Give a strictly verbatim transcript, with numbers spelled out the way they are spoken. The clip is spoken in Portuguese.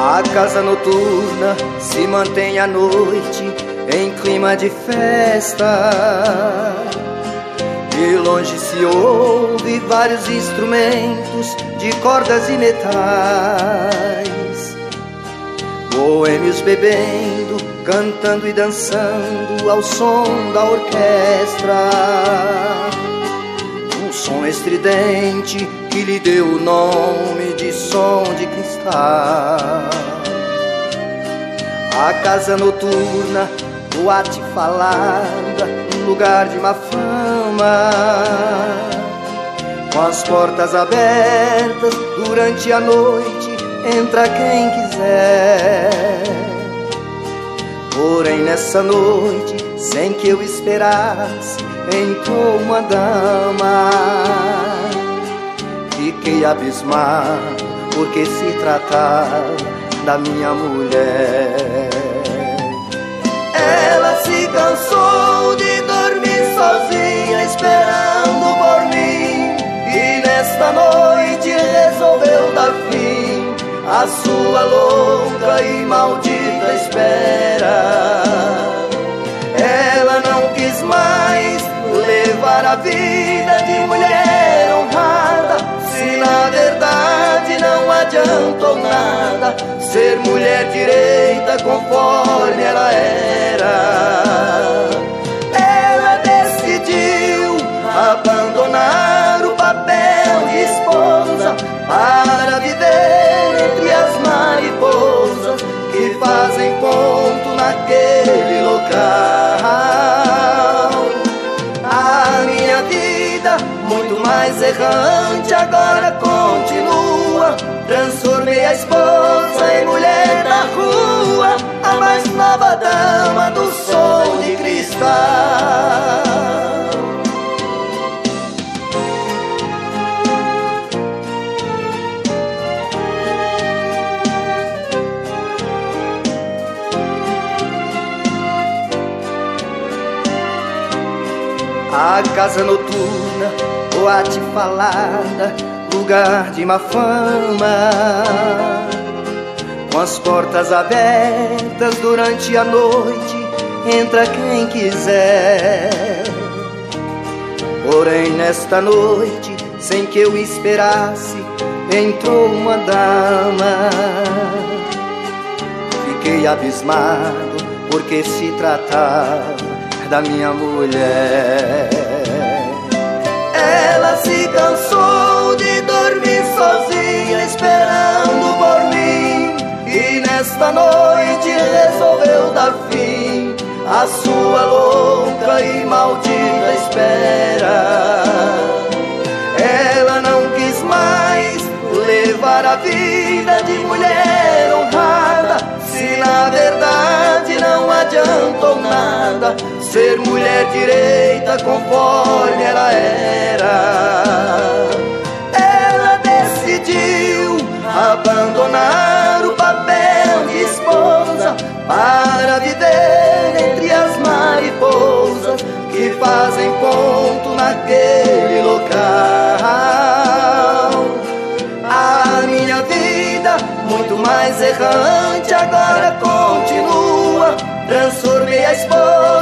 A casa noturna se mantém à noite em clima de festa. De longe se ouve vários instrumentos de cordas e metais, boêmios bebendo, cantando e dançando ao som da orquestra. Um som estridente que lhe deu o nome de som de cristal. A casa noturna, boate falada, um lugar de má fama, com as portas abertas durante a noite, entra quem quiser. Porém nessa noite, sem que eu esperasse, entrou uma dama. Fiquei abismado, porque se tratava da minha mulher. Ela se cansou de dormir sozinha, esperando por mim, e nesta noite resolveu dar fim à sua louca e maldita espera. Ela não quis mais levar a vida de mulher honrada, se na verdade não adiantou nada ser mulher direita conforme ela era. Ela decidiu abandonar o papel de esposa para viver entre as mariposas que fazem ponto naquele local. A minha vida, muito mais errante, agora continua. Transformei a esposa em mulher da rua, a mais nova dama do som de cristal. A casa noturna, boate falada, lugar de má fama, com as portas abertas durante a noite, entra quem quiser. Porém nesta noite, sem que eu esperasse, entrou uma dama. Fiquei abismado, porque se tratava da minha mulher. Ela se cansou de dormir sozinha, esperando por mim, e nesta noite resolveu dar fim à sua louca e maldita espera. Ela não quis mais levar a vida de mulher honrada, se na verdade não adiantou nada ser mulher direita conforme ela era. Ela decidiu abandonar o papel de esposa para viver entre as mariposas que fazem ponto naquele local. A minha vida, mais errante agora continua. Transformei a esposa